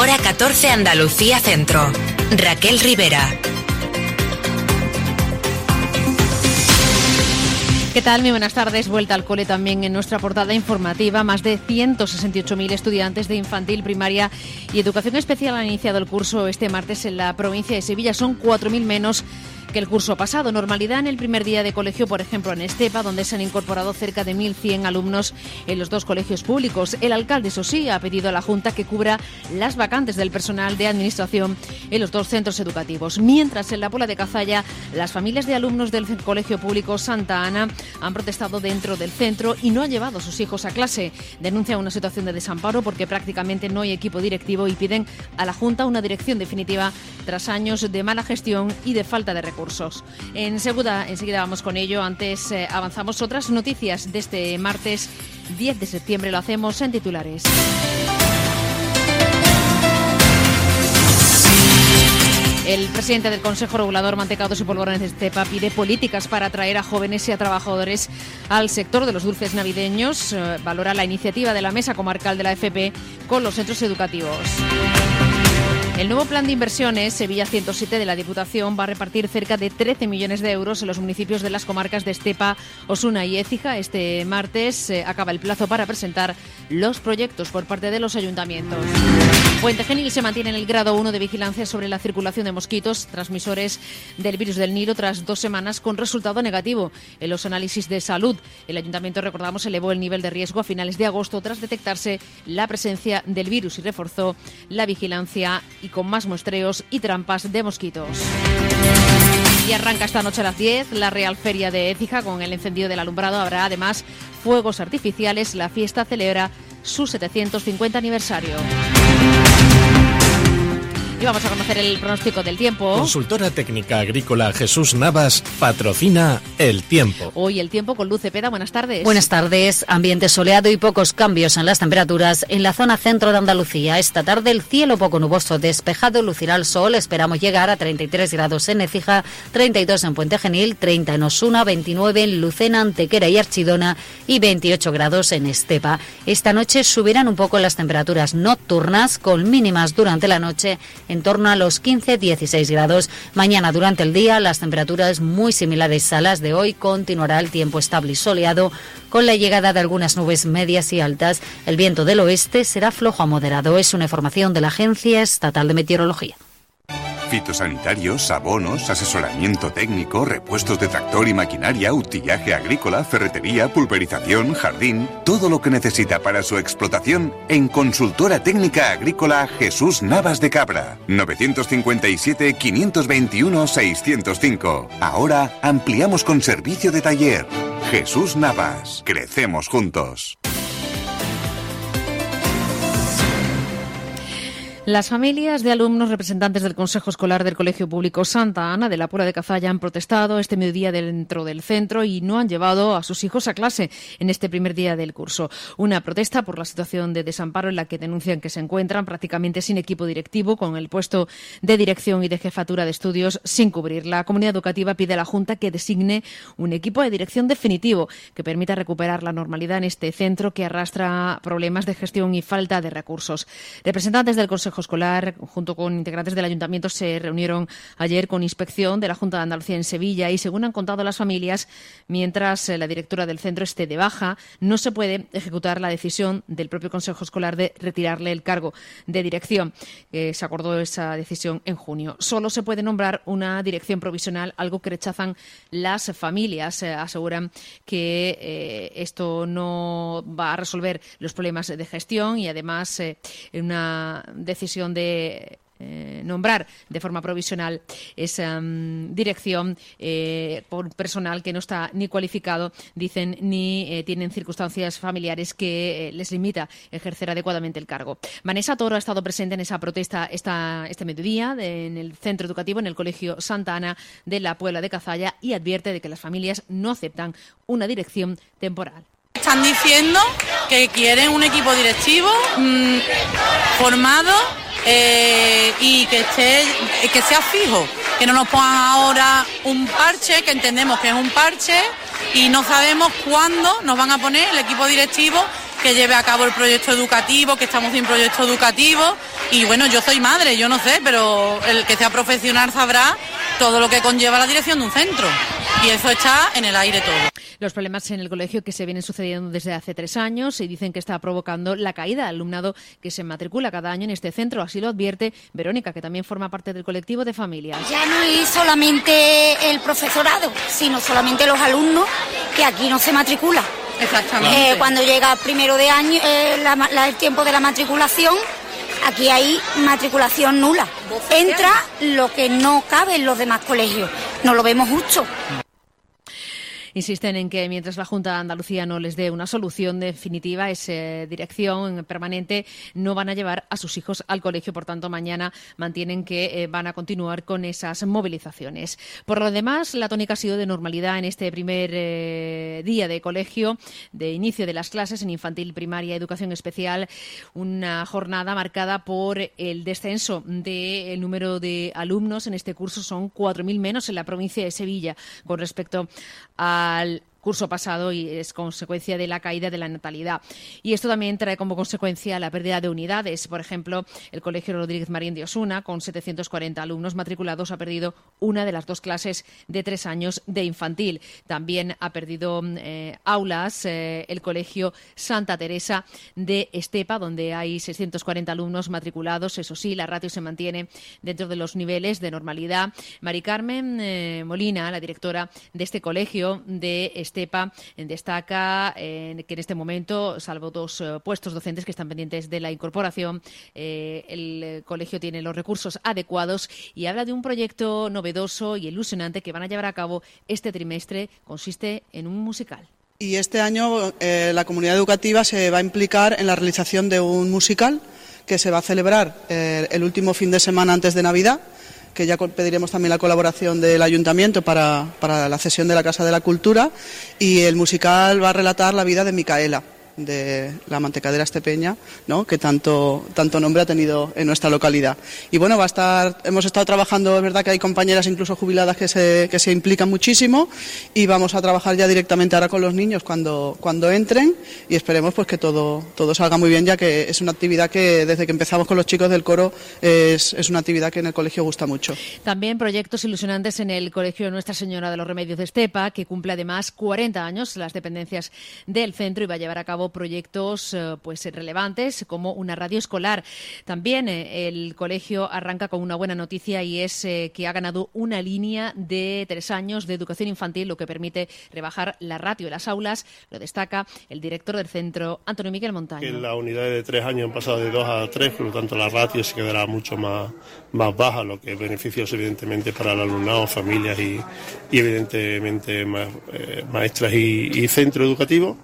Hora 14 Andalucía Centro. Raquel Rivera. ¿Qué tal? Muy buenas tardes. Vuelta al cole también en nuestra portada informativa. Más de 168.000 estudiantes de infantil, primaria y educación especial han iniciado el curso este martes en la provincia de Sevilla. Son 4.000 menos que el curso pasado. Normalidad en el primer día de colegio, por ejemplo en Estepa, donde se han incorporado cerca de 1.100 alumnos en los dos colegios públicos. El alcalde, eso sí, ha pedido a la Junta que cubra las vacantes del personal de administración en los dos centros educativos. Mientras, en la Puebla de Cazalla, las familias de alumnos del colegio público Santa Ana han protestado dentro del centro y no han llevado a sus hijos a clase. Denuncian una situación de desamparo porque prácticamente no hay equipo directivo y piden a la Junta una dirección definitiva tras años de mala gestión y de falta de recursos. Enseguida vamos con ello. Antes avanzamos otras noticias de este martes 10 de septiembre. Lo hacemos en titulares. El presidente del Consejo Regulador Mantecados y Polvorones de Estepa pide políticas para atraer a jóvenes y a trabajadores al sector de los dulces navideños. Valora la iniciativa de la Mesa Comarcal de la FP con los centros educativos. El nuevo plan de inversiones Sevilla 107 de la Diputación va a repartir cerca de 13 millones de euros en los municipios de las comarcas de Estepa, Osuna y Écija. Este martes acaba el plazo para presentar los proyectos por parte de los ayuntamientos. Puente Genil se mantiene en el grado 1 de vigilancia sobre la circulación de mosquitos transmisores del virus del Nilo tras 2 semanas con resultado negativo en los análisis de salud. El ayuntamiento, recordamos, elevó el nivel de riesgo a finales de agosto tras detectarse la presencia del virus y reforzó la vigilancia y con más muestreos y trampas de mosquitos. Y arranca esta noche a las 10 la Real Feria de Écija con el encendido del alumbrado. Habrá además fuegos artificiales. La fiesta celebra su 750 aniversario. Y vamos a conocer el pronóstico del tiempo. Consultora técnica agrícola Jesús Navas patrocina el tiempo. Hoy el tiempo con Luz Cepeda. Buenas tardes. Buenas tardes. Ambiente soleado y pocos cambios en las temperaturas en la zona centro de Andalucía. Esta tarde el cielo poco nuboso, despejado, lucirá el sol. Esperamos llegar a 33 grados en Écija, 32 en Puente Genil, 30 en Osuna, 29 en Lucena, Antequera y Archidona y 28 grados en Estepa. Esta noche subirán un poco las temperaturas nocturnas con mínimas durante la noche en torno a los 15-16 grados. Mañana durante el día las temperaturas muy similares a las de hoy. Continuará el tiempo estable y soleado con la llegada de algunas nubes medias y altas. El viento del oeste será flojo a moderado. Es una información de la Agencia Estatal de Meteorología. Fitosanitarios, abonos, asesoramiento técnico, repuestos de tractor y maquinaria, utillaje agrícola, ferretería, pulverización, jardín, todo lo que necesita para su explotación en Consultora Técnica Agrícola Jesús Navas de Cabra. 957-521-605. Ahora ampliamos con servicio de taller. Jesús Navas. Crecemos juntos. Las familias de alumnos representantes del Consejo Escolar del Colegio Público Santa Ana de la Puebla de Cazalla han protestado este mediodía dentro del centro y no han llevado a sus hijos a clase en este primer día del curso. Una protesta por la situación de desamparo en la que denuncian que se encuentran prácticamente sin equipo directivo, con el puesto de dirección y de jefatura de estudios sin cubrir. La comunidad educativa pide a la Junta que designe un equipo de dirección definitivo que permita recuperar la normalidad en este centro que arrastra problemas de gestión y falta de recursos. Representantes del Consejo Escolar, junto con integrantes del Ayuntamiento, se reunieron ayer con inspección de la Junta de Andalucía en Sevilla y, según han contado las familias, mientras la directora del centro esté de baja, no se puede ejecutar la decisión del propio Consejo Escolar de retirarle el cargo de dirección. Se acordó esa decisión en junio. Solo se puede nombrar una dirección provisional, algo que rechazan las familias. Aseguran que esto no va a resolver los problemas de gestión y, además, una decisión de nombrar de forma provisional esa dirección por personal que no está ni cualificado, dicen, ni tienen circunstancias familiares que les limita ejercer adecuadamente el cargo. Vanessa Toro ha estado presente en esa protesta este mediodía en el centro educativo, en el Colegio Santa Ana de la Puebla de Cazalla, y advierte de que las familias no aceptan una dirección temporal. Están diciendo que quieren un equipo directivo formado y que sea fijo, que no nos pongan ahora un parche, que entendemos que es un parche y no sabemos cuándo nos van a poner el equipo directivo que lleve a cabo el proyecto educativo, que estamos sin proyecto educativo Y bueno, yo soy madre, yo no sé, pero el que sea profesional sabrá todo lo que conlleva la dirección de un centro. Y eso está en el aire todo. Los problemas en el colegio que se vienen sucediendo desde hace 3 años y dicen que está provocando la caída del alumnado que se matricula cada año en este centro. Así lo advierte Verónica, que también forma parte del colectivo de familias. Ya no es solamente el profesorado, sino solamente los alumnos que aquí no se matriculan. Exactamente. Cuando llega primero de año, el tiempo de la matriculación, aquí hay matriculación nula. Entra lo que no cabe en los demás colegios. No lo vemos justo. Insisten en que mientras la Junta de Andalucía no les dé una solución definitiva, esa dirección permanente, no van a llevar a sus hijos al colegio. Por tanto, mañana mantienen que van a continuar con esas movilizaciones. Por lo demás, la tónica ha sido de normalidad en este primer día de colegio, de inicio de las clases en infantil, primaria, educación especial. Una jornada marcada por el descenso del número de alumnos en este curso. Son 4.000 menos en la provincia de Sevilla con respecto al curso pasado y es consecuencia de la caída de la natalidad. Y esto también trae como consecuencia la pérdida de unidades. Por ejemplo, el Colegio Rodríguez Marín de Osuna, con 740 alumnos matriculados, ha perdido una de las 2 clases de 3 años de infantil. También ha perdido aulas el Colegio Santa Teresa de Estepa, donde hay 640 alumnos matriculados. Eso sí, la ratio se mantiene dentro de los niveles de normalidad. Mari Carmen Molina, la directora de este colegio de Estepa, destaca que en este momento, salvo 2 puestos docentes que están pendientes de la incorporación, el colegio tiene los recursos adecuados y habla de un proyecto novedoso y ilusionante que van a llevar a cabo este trimestre. Consiste en un musical. Y este año la comunidad educativa se va a implicar en la realización de un musical que se va a celebrar el último fin de semana antes de Navidad, que ya pediremos también la colaboración del Ayuntamiento para la cesión de la Casa de la Cultura, y el musical va a relatar la vida de Micaela, de la mantecadera estepeña, ¿no?, que tanto nombre ha tenido en nuestra localidad. Y bueno, hemos estado trabajando, es verdad que hay compañeras incluso jubiladas que se implican muchísimo, y vamos a trabajar ya directamente ahora con los niños cuando entren, y esperemos pues que todo salga muy bien, ya que es una actividad que desde que empezamos con los chicos del coro es una actividad que en el colegio gusta mucho. También proyectos ilusionantes en el Colegio Nuestra Señora de los Remedios de Estepa, que cumple además 40 años las dependencias del centro y va a llevar a cabo proyectos pues relevantes como una radio escolar. También el colegio arranca con una buena noticia, y es que ha ganado una línea de 3 años de educación infantil, lo que permite rebajar la ratio de las aulas. Lo destaca el director del centro, Antonio Miguel Montaño. Que las unidades de 3 años han pasado de 2 a 3, por lo tanto la ratio se quedará mucho más baja, lo que es beneficioso evidentemente para el alumnado, familias y evidentemente maestras y centro educativo.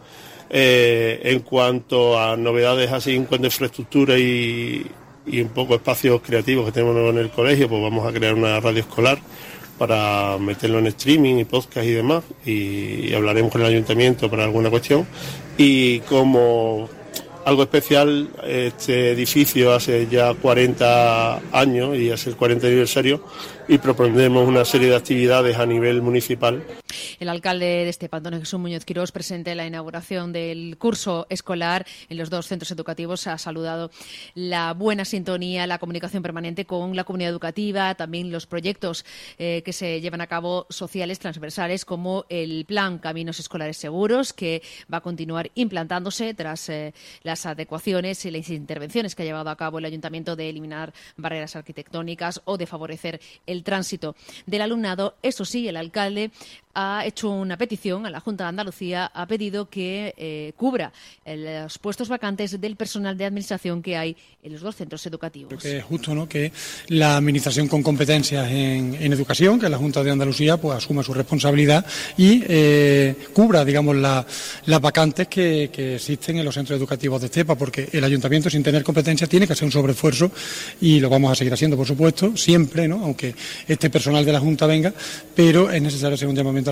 En cuanto a novedades así en cuanto a infraestructura y un poco espacios creativos que tenemos en el colegio, pues vamos a crear una radio escolar para meterlo en streaming y podcast y demás, y hablaremos con el ayuntamiento para alguna cuestión. Y como algo especial, este edificio hace ya 40 años y es el 40 aniversario, y propondremos una serie de actividades a nivel municipal. El alcalde de Estepa, Antonio Jesús Muñoz Quirós, presente en la inauguración del curso escolar en los 2 centros educativos, ha saludado la buena sintonía, la comunicación permanente con la comunidad educativa, también los proyectos que se llevan a cabo sociales transversales, como el Plan Caminos Escolares Seguros, que va a continuar implantándose tras las adecuaciones y las intervenciones que ha llevado a cabo el Ayuntamiento de eliminar barreras arquitectónicas o de favorecer el tránsito del alumnado. Eso sí, el alcalde ha hecho una petición a la Junta de Andalucía, ha pedido que cubra los puestos vacantes del personal de administración que hay en los 2 centros educativos. Creo que es justo, ¿no?, que la administración con competencias en educación, que es la Junta de Andalucía, pues asuma su responsabilidad y cubra, digamos, las vacantes que existen en los centros educativos de Estepa, porque el ayuntamiento, sin tener competencia, tiene que hacer un sobreesfuerzo, y lo vamos a seguir haciendo, por supuesto, siempre, ¿no?, aunque este personal de la Junta venga, pero es necesario hacer un llamamiento a la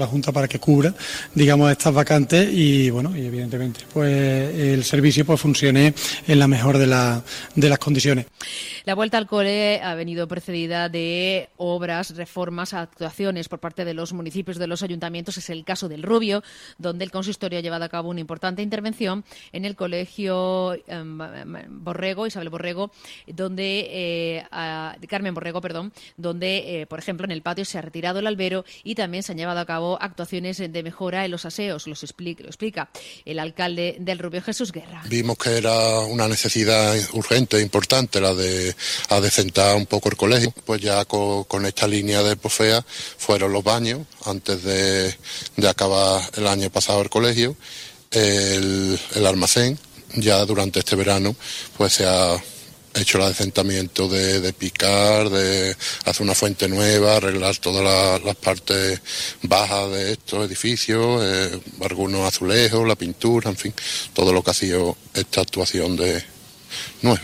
Junta para que cubra, digamos, estas vacantes y, bueno, y evidentemente, pues el servicio pues funcione en la mejor de las condiciones. La vuelta al cole ha venido precedida de obras, reformas, actuaciones por parte de los municipios, de los ayuntamientos. Es el caso del Rubio, donde el consistorio ha llevado a cabo una importante intervención en el colegio Borrego, Isabel Borrego, donde Carmen Borrego, donde, por ejemplo, en el patio se ha retirado el albero y también se han llevado a cabo actuaciones de mejora en los aseos. Lo explica el alcalde del Rubio, Jesús Guerra. Vimos que era una necesidad urgente e importante la de adecentar un poco el colegio. Pues ya con esta línea de POFEA fueron los baños antes de acabar el año pasado el colegio, el almacén. Ya durante este verano pues se ha hecho el adecentamiento de picar, de hacer una fuente nueva, arreglar todas las partes bajas de estos edificios, algunos azulejos, la pintura, en fin, todo lo que ha sido esta actuación nueva.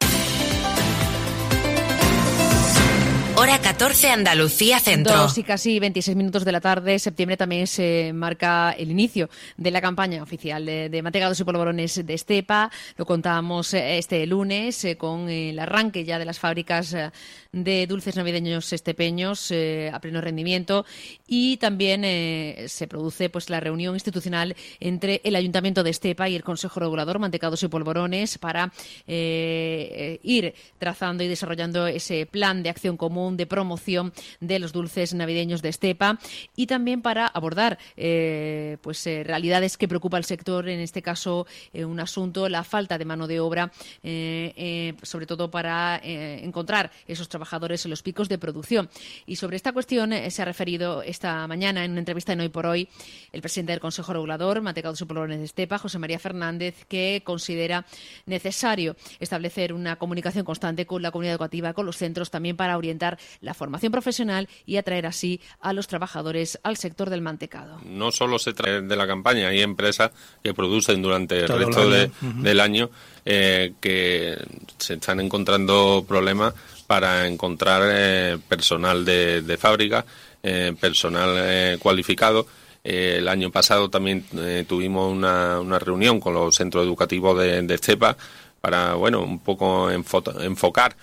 Hora 14, Andalucía Centro. 2 y casi 26 minutos de la tarde. Septiembre también se marca el inicio de la campaña oficial de mantecados y polvorones de Estepa. Lo contábamos este lunes con el arranque ya de las fábricas de dulces navideños estepeños a pleno rendimiento, y también se produce pues la reunión institucional entre el Ayuntamiento de Estepa y el Consejo Regulador Mantecados y Polvorones para ir trazando y desarrollando ese plan de acción común de promoción de los dulces navideños de Estepa, y también para abordar realidades que preocupa al sector, en este caso un asunto, la falta de mano de obra, sobre todo para encontrar esos trabajadores en los picos de producción. Y sobre esta cuestión se ha referido esta mañana en una entrevista en Hoy por Hoy el presidente del Consejo Regulador Mantecados y Polvorones de Estepa, José María Fernández, que considera necesario establecer una comunicación constante con la comunidad educativa, con los centros, también para orientar la formación profesional y atraer así a los trabajadores al sector del mantecado. No solo se trata de la campaña, hay empresas que producen durante el resto del año que se están encontrando problemas para encontrar personal de fábrica, personal cualificado. El año pasado también tuvimos una reunión con los centros educativos de Estepa para, un poco enfocar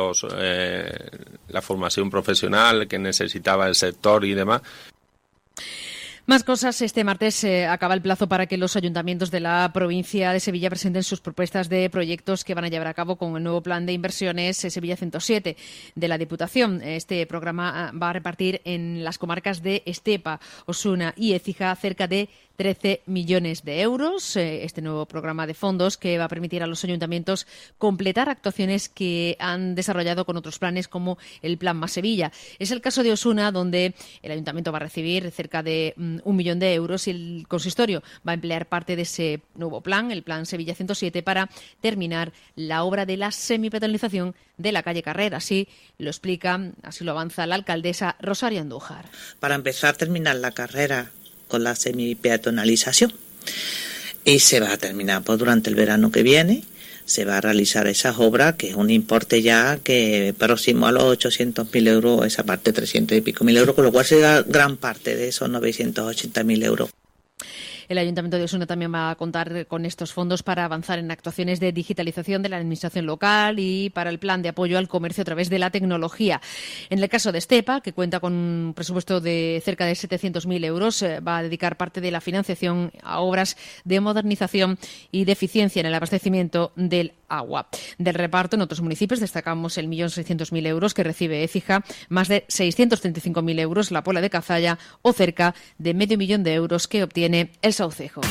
la formación profesional que necesitaba el sector y demás. Más cosas. Este martes acaba el plazo para que los ayuntamientos de la provincia de Sevilla presenten sus propuestas de proyectos que van a llevar a cabo con el nuevo plan de inversiones Sevilla 107 de la Diputación. Este programa va a repartir en las comarcas de Estepa, Osuna y Écija cerca de 13 millones de euros. Este nuevo programa de fondos que va a permitir a los ayuntamientos completar actuaciones que han desarrollado con otros planes como el Plan Más Sevilla. Es el caso de Osuna, donde el ayuntamiento va a recibir cerca de 1 millón de euros y el consistorio va a emplear parte de ese nuevo plan, el Plan Sevilla 107, para terminar la obra de la semipeatonalización de la calle Carrer. Así lo explica, así lo avanza la alcaldesa Rosario Andújar. Para empezar a terminar la carrera con la semipeatonalización, y se va a terminar durante el verano que viene. Se va a realizar esas obras, que es un importe ya que próximo a los 800.000 euros, esa parte 300 y pico mil euros, con lo cual se da gran parte de esos 980.000 euros. El Ayuntamiento de Osuna también va a contar con estos fondos para avanzar en actuaciones de digitalización de la administración local y para el plan de apoyo al comercio a través de la tecnología. En el caso de Estepa, que cuenta con un presupuesto de cerca de 700.000 euros, va a dedicar parte de la financiación a obras de modernización y de eficiencia en el abastecimiento del agua. Del reparto en otros municipios destacamos el 1.600.000 euros que recibe Écija, más de 635.000 euros la Puebla de Cazalla o cerca de medio millón de euros que obtiene el Saucejo.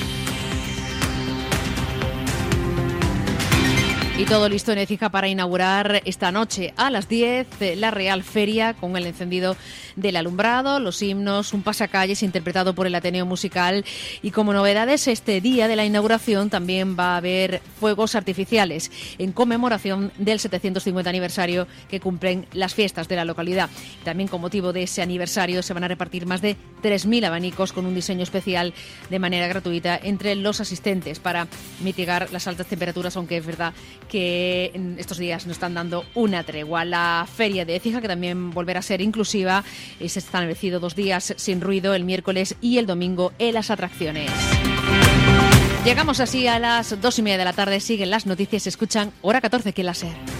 Y todo listo en Écija para inaugurar esta noche a las 10 la Real Feria con el encendido del alumbrado, los himnos, un pasacalles interpretado por el Ateneo Musical, y como novedades este día de la inauguración también va a haber fuegos artificiales en conmemoración del 750 aniversario que cumplen las fiestas de la localidad. También con motivo de ese aniversario se van a repartir más de 3.000 abanicos con un diseño especial de manera gratuita entre los asistentes para mitigar las altas temperaturas, aunque es verdad que en estos días nos están dando una tregua. La Feria de Écija, que también volverá a ser inclusiva, se ha establecido 2 días sin ruido, el miércoles y el domingo en las atracciones. Llegamos así a las 2:30 de la tarde, siguen las noticias, escuchan Hora 14, que la SER.